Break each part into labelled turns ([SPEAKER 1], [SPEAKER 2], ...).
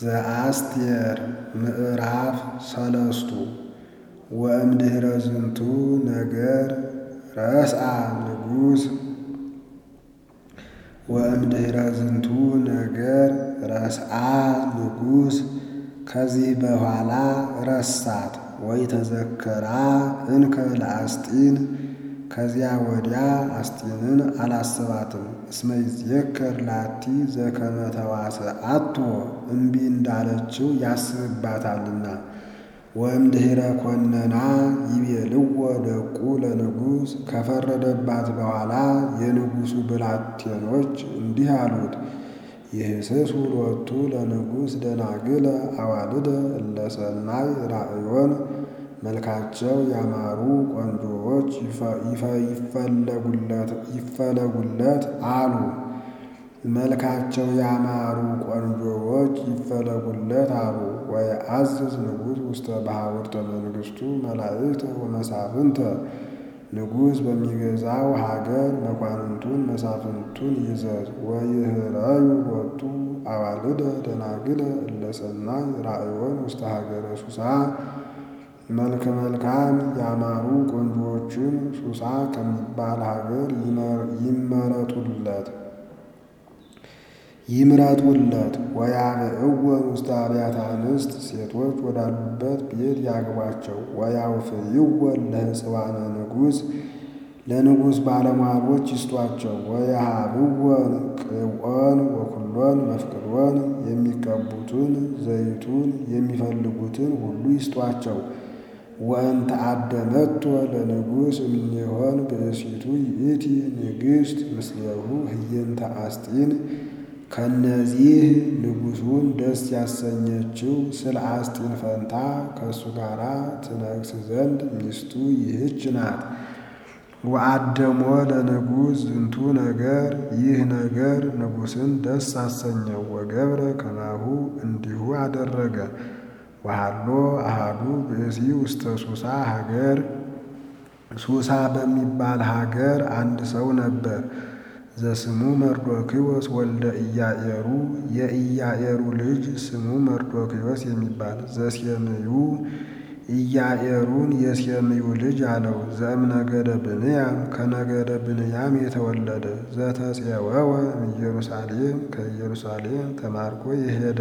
[SPEAKER 1] ዘአስቴር ምዕራፍ ሰለስቱ ወእምድኅረ ዝንቱ ነገር ረስአ ንጉሥ ከዚህ በኋላ ረሳት ወኢተዘከራ እንከ ለአስጢን ከዚያ ወዲያ አስጢንን አላሰባትም። እስመ ይዜከር ላቲ ዘከመ ተዋስአቶ እምቢ እንዳለችው ያስብባታልና። ወእምድኅረ ኮነና ይቤልዎ ደቁ ለንጉሥ ከፈረደባት በኋላ የንጉሡ ብላቴኖች እንዲህ አሉት። ይህስሱ ሎቱ ለንጉሥ ደናግለ አዋልደ እለ ሰናይ ራእዮን መልካቸው ያማሩ ቆንጆዎች ይፈለጉለት አሉ። መልካቸው ያማሩ ቆንጆዎች ይፈለጉለት አሉ። ወየአዝዝ ንጉሥ ውስተ ባሕውርተ መንግሥቱ መላእክተ ወመሳፍንተ ንጉሥ በሚገዛው ሀገር መኳንንቱን መሳፍንቱን ይዘዝ። ወይህረዩ ሎቱ አዋልደ ደናግለ እለ ሰናይ ራእዮን ውስተ ሀገረ ሱሳ መልከ መልካም ያማሩ ቆንጆዎችን ሱሳ ከሚባል ሀገር ይምረጡለት። ወያብዕወን ውስተ አብያተ አንስት ሴቶች ወዳሉበት ቤት ያግቧቸው። ወያውፍይወን ለሕፅዋነ ንጉሥ ለንጉሥ ባለሟሎች ይስጧቸው። ወየሃብወን ቅብዖን ወኩሎን መፍቅዶን የሚቀቡትን ዘይቱን የሚፈልጉትን ሁሉ ይስጧቸው። ወእንተ አደመቶ ለንጉሥ እምኔሆን ብእሲቱ ይእቲ ንግሥት ምስሌሁ ህየንተ አስጢን ከነዚህ ንጉሡን ደስ ያሰኘችው ስለ አስጢን ፈንታ ከእሱ ጋር ትነግስ ዘንድ ሚስቱ ይህች ናት። ወአደሞ ለንጉሥ ዝንቱ ነገር ይህ ነገር ንጉሥን ደስ አሰኘው። ወገብረ ከማሁ እንዲሁ አደረገ። ወሃሎ አሃዱ ብእሲ ውስተ ሱሳ ሀገር ሱሳ በሚባል ሀገር አንድ ሰው ነበር። ዘስሙ መርዶክዮስ ወልደ ኢያኤሩ የኢያኤሩ ልጅ ስሙ መርዶክዮስ የሚባል ዘሴምዩ ኢያኤሩን የሴምዩ ልጅ አለው። ዘእምነገደ ብንያም ከነገደ ብንያም የተወለደ ዘተፄወወ ኢየሩሳሌም ከኢየሩሳሌም ተማርኮ የሄደ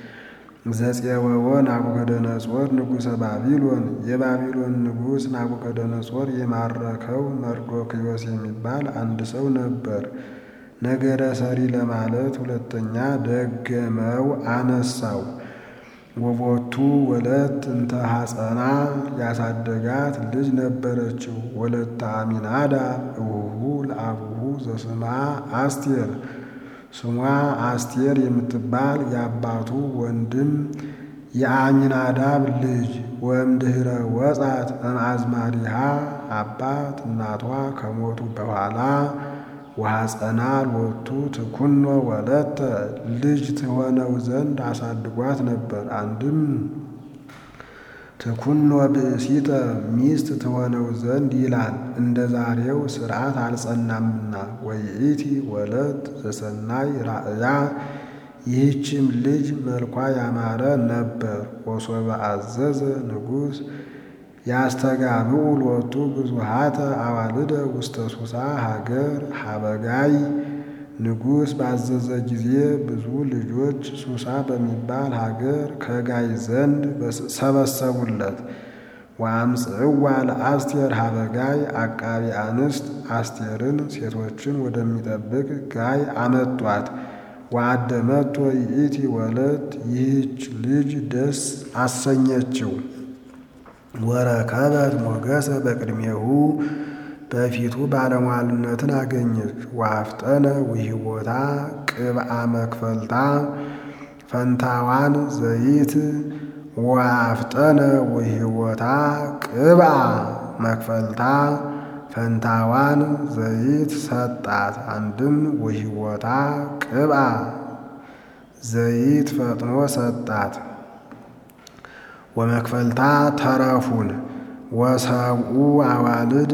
[SPEAKER 1] ዘፄወወ ናቡከደነፆር ንጉሠ ባቢሎን የባቢሎን ንጉሥ ናቡከደነፆር የማረከው መርዶክዮስ የሚባል አንድ ሰው ነበር። ነገረ ሰሪ ለማለት ሁለተኛ ደገመው አነሳው። ወቦቱ ወለት እንተ ሐፀና ያሳደጋት ልጅ ነበረችው። ወለተ አሚናዳብ እውሁ ለአቡሁ ዘስማ አስቴር ስሟ አስቴር የምትባል የአባቱ ወንድም የአሚናዳብ ልጅ። ወእምድኅረ ወጻት እምአዝማሪሃ አባት እናቷ ከሞቱ በኋላ ወሐፀና ሎቱ ትኩኖ ወለተ ልጅ ትሆነው ዘንድ አሳድጓት ነበር። አንድም ትኩኖ ብእሲተ ሚስት ትሆነው ዘንድ ይላል፣ እንደ ዛሬው ሥርዓት አልጸናምና። ወይእቲ ወለት ዘሰናይ ራእያ ይህችም ልጅ መልኳ ያማረ ነበር። ወሶበ አዘዘ ንጉሥ ያስተጋብኡ ሎቱ ብዙሃተ አዋልደ ውስተ ሱሳ ሀገር ሀበጋይ ንጉሥ ባዘዘ ጊዜ ብዙ ልጆች ሱሳ በሚባል ሀገር ከጋይ ዘንድ ሰበሰቡለት። ወአምጽእዋ ለአስቴር ሀበጋይ አቃቢ አንስት አስቴርን ሴቶችን ወደሚጠብቅ ጋይ አመጧት። ወአደመቶ ይእቲ ወለት ይህች ልጅ ደስ አሰኘችው። ወረከበት ሞገሰ በቅድሜሁ በፊቱ ባለሟልነትን አገኘች። ወአፍጠነ ውሂቦታ ቅብአ መክፈልታ ፈንታዋን ዘይት ወአፍጠነ ውሂቦታ ቅብአ መክፈልታ ፈንታዋን ዘይት ሰጣት። አንድም ውሂቦታ ቅብአ ዘይት ፈጥኖ ሰጣት። ወመክፈልታ ተረፉን ወሰብኡ አዋልድ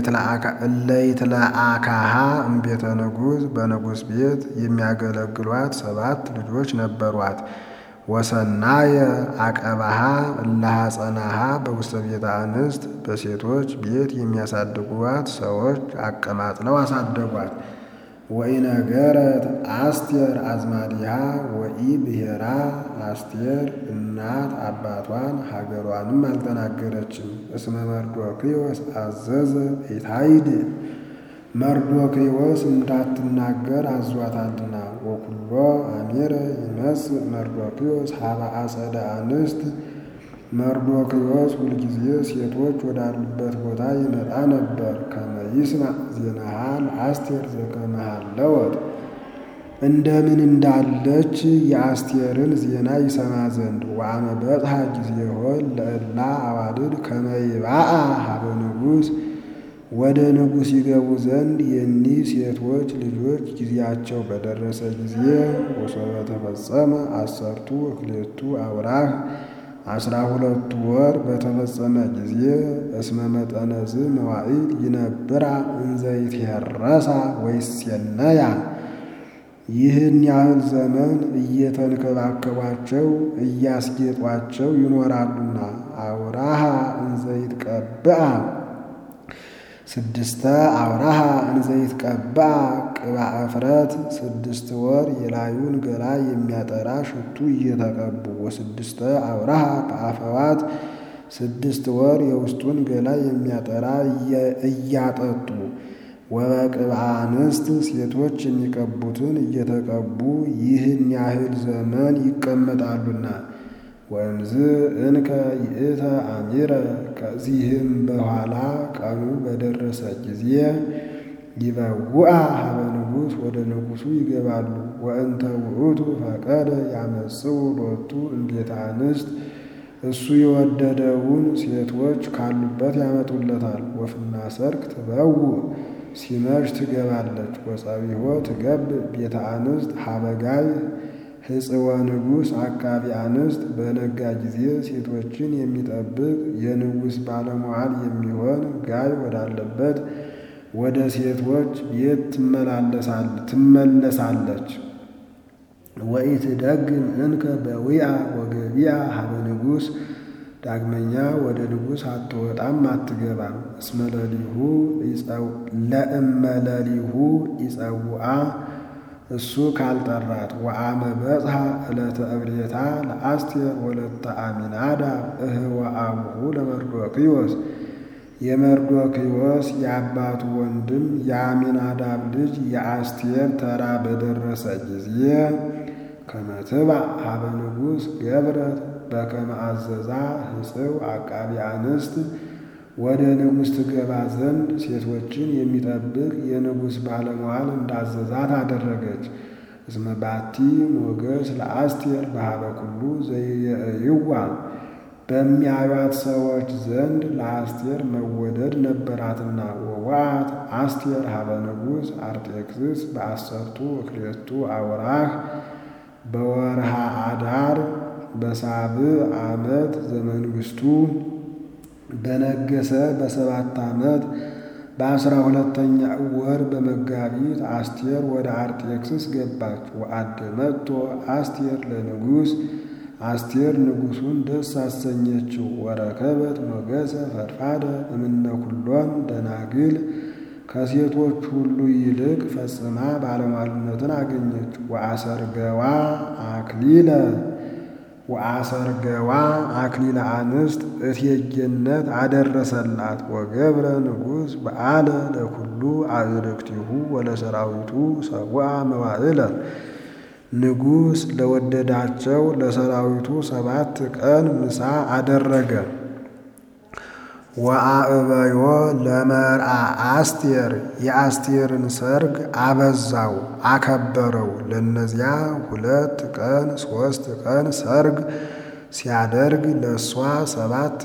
[SPEAKER 1] እለይትለአካሃ እምቤተ ንጉሥ በንጉሥ ቤት የሚያገለግሏት 7 ልጆች ነበሯት። ወሰናየ አቀባሃ እላሐፀናሃ በውስተ ቤተ አንስት በሴቶች ቤት የሚያሳድጓት ሰዎች አቀማጥለው አሳደጓት። ወኢነገረት አስቴር አዝማዲሃ ወኢብሔራ አስቴር እናት አባቷን ሀገሯንም አልተናገረችም። እስመ መርዶክዮስ አዘዘ ኢታይድ መርዶክዮስ እንዳትናገር አዟታልና። ወኩሎ አሜረ ይመጽእ መርዶክዮስ ሀበ አጸደ አንስት መርዶክዮስ ሁልጊዜ ሴቶች ወዳሉበት ቦታ ይመጣ ነበር። ከመ ይስማዕ ዜናሃ ለአስቴር ዘከመ ሀለወት እንደምን እንዳለች የአስቴርን ዜና ይሰማ ዘንድ። ወአመ በጽሐ ጊዜሆን ለእላ አዋልድ ከመ ይባአ ሀበ ንጉሥ ወደ ንጉሥ ይገቡ ዘንድ የኒህ ሴቶች ልጆች ጊዜያቸው በደረሰ ጊዜ ወሶበ ተፈጸመ 12 አውራህ 12 ወር በተፈጸመ ጊዜ እስመ መጠነዝ መዋዕል ይነብራ እንዘ ይትሄረሳ ወይሴነያ ይህን ያህል ዘመን እየተንከባከቧቸው እያስጌጧቸው ይኖራሉና። አውራሃ እንዘ ይትቀብአ 6 አውራሃ እንዘ ይትቀብአ ቅብአ እፍረት 6 ወር የላዩን ገላ የሚያጠራ ሽቱ እየተቀቡ። ወ6 አውራሃ በአፈዋት 6 ወር የውስጡን ገላ የሚያጠራ እያጠጡ። ወበቅብአ አንስት ሴቶች የሚቀቡትን እየተቀቡ ይህን ያህል ዘመን ይቀመጣሉና። ወእምዝ እንከ ይእተ አሚረ ከዚህም በኋላ ቀኑ በደረሰ ጊዜ ይበውአ ሀበ ንጉሥ ወደ ንጉሡ ይገባሉ። ወእንተ ውእቱ ፈቀደ ያመጽኡ ሎቱ እምቤተ አንስት እሱ የወደደውን ሴቶች ካሉበት ያመጡለታል። ወፍና ሰርክ ትበውእ ሲመሽ ትገባለች። ወጸቢሖ ትገብእ ቤተ አንስት ሀበጋይ ሕፅወ ንጉሥ አቃቢ አንስት በነጋ ጊዜ ሴቶችን የሚጠብቅ የንጉሥ ባለሟል የሚሆን ጋይ ወዳለበት ወደ ሴቶች ቤት ትመለሳለች። ወኢትደግም እንከ በዊአ ወገቢአ ሀበ ንጉሥ ዳግመኛ ወደ ንጉሥ አትወጣም አትገባም። እስመ ለእመለሊሁ ይጸውአ እሱ ካልጠራት። ወአመ በጽሐ ዕለተ እብሬታ ለአስቴር ወለተ አሚናዳብ እህወ አቡሁ ለመርዶክዮስ የመርዶክዮስ የአባቱ ወንድም የአሚናዳብ ልጅ የአስቴር ተራ በደረሰ ጊዜ ከመ ትባእ ሀበ ንጉሥ ገብረት በከመ አዘዛ ሕፅው አቃቢ አንስት ወደ ንጉሥ ትገባ ዘንድ ሴቶችን የሚጠብቅ የንጉሥ ባለሟል እንዳዘዛት አደረገች። እስመ ባቲ ሞገስ ለአስቴር በሀበ ኩሉ ዘየእይዋ በሚያዩት ሰዎች ዘንድ ለአስቴር መወደድ ነበራትና። ወወአት አስቴር ሀበ ንጉሥ አርጤክስስ በ12 አውራህ በወርሃ አዳር በሳብዕ ዓመት ዘመንግሥቱ በነገሰ በ7 ዓመት በ12ኛ ወር በመጋቢት አስቴር ወደ አርጤክስስ ገባች። ወአደመቶ አስቴር ለንጉሥ አስቴር ንጉሡን ደስ አሰኘችው። ወረከበት ሞገሰ ፈድፋደ እምነ ኩሎን ደናግል ከሴቶች ሁሉ ይልቅ ፈጽማ ባለሟልነትን አገኘች። ወአሰርገዋ አክሊለ አንስት እቴጌነት አደረሰላት። ወገብረ ንጉሥ በዓለ ለኩሉ አዕርክቲሁ ወለሰራዊቱ ሰብአ መዋዕለ ንጉሥ ለወደዳቸው ለሰራዊቱ 7 ቀን ምሳ አደረገ። ወአእበዮ ለመርአ አስቴር የአስቴርን ሰርግ አበዛው አከበረው። ለነዚያ 2 ቀን 3 ቀን ሰርግ ሲያደርግ ለእሷ 7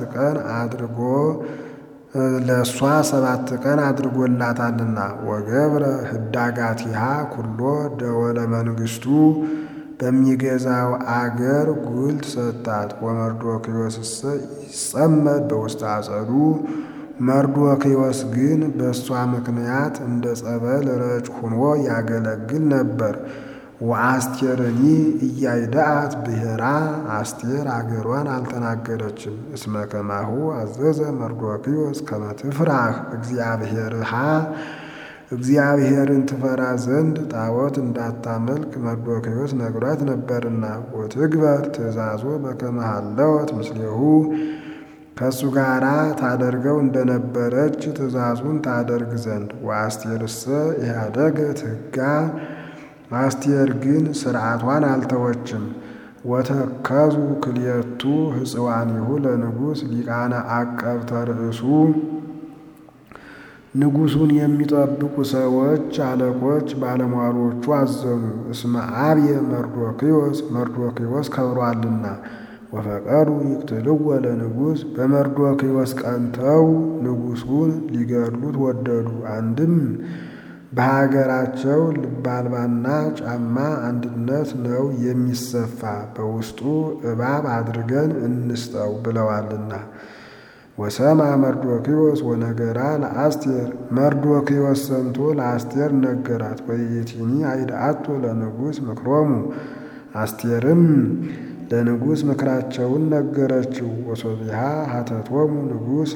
[SPEAKER 1] ቀን አድርጎላታልና። ወገብረ ህዳጋቲሃ ኩሎ ደወለ መንግሥቱ በሚገዛው አገር ጉልት ሰጣት። ወመርዶክዮስሰ ይጸመድ በውስተ አጸዱ መርዶክዮስ ግን በእሷ ምክንያት እንደ ጸበል ረጭ ሆኖ ያገለግል ነበር። ወአስቴርኒ እያይዳአት ብሔራ አስቴር አገሯን አልተናገረችም። እስመ ከማሁ አዘዘ መርዶክዮስ ከመ ትፍራህ እግዚአብሔርሃ እግዚአብሔርን ትፈራ ዘንድ ጣዖት እንዳታመልክ መርዶክዮስ ነግሯት ነበርና። ወትግበር ትእዛዞ በከመ ሀለወት ምስሌሁ ከእሱ ጋራ ታደርገው እንደነበረች ትእዛዙን ታደርግ ዘንድ። ወአስቴርሰ ኢሃደገት ሕጋ አስቴር ግን ሥርዓቷን አልተወችም። ወተከዙ ክልኤቱ ሕፅዋኒሁ ለንጉሥ ሊቃነ አቀብተ ርእሱ ንጉሡን የሚጠብቁ ሰዎች አለቆች ባለሟሎቹ አዘኑ። እስመ አብየ መርዶክዮስ ከብሯልና። ወፈቀዱ ይቅትልዎ ለንጉሥ በመርዶክዮስ ቀንተው ንጉሡን ሊገድሉት ወደዱ። አንድም በሀገራቸው ልብ አልባና ጫማ አንድነት ነው የሚሰፋ፣ በውስጡ እባብ አድርገን እንስጠው ብለዋልና። ወሰማ መርዶክዮስ ወነገራ ለአስቴር መርዶክዮስ ሰምቶ ለአስቴር ነገራት። ወይእቲኒ አይድአቶ ለንጉሥ ምክሮሙ አስቴርም ለንጉሥ ምክራቸውን ነገረችው። ወሶቢሃ ሀተቶሙ ንጉሥ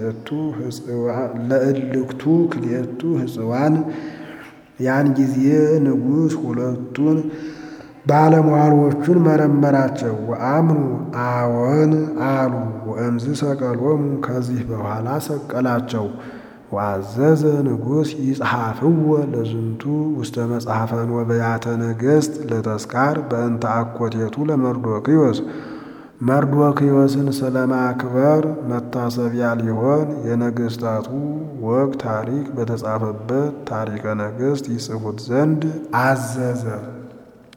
[SPEAKER 1] ለእልክቱ ክልኤቱ ሕፅዋን ያን ጊዜ ንጉሥ ሁለቱን ባለሟሎቹን መረመራቸው። ወአምኑ አዎን አሉ። ወእምዝ ሰቀሎሙ ከዚህ በኋላ ሰቀላቸው። ወአዘዘ ንጉሥ ይጽሐፍዎ ለዝንቱ ውስተ መጽሐፈ ወበያተ ነገሥት ለተስካር በእንተ አኮቴቱ ለመርዶክዮስ መርዶክዮስን ስለማክበር መታሰቢያ ሊሆን የነገሥታቱ ወግ ታሪክ በተጻፈበት ታሪከ ነገሥት ይጽፉት ዘንድ አዘዘ።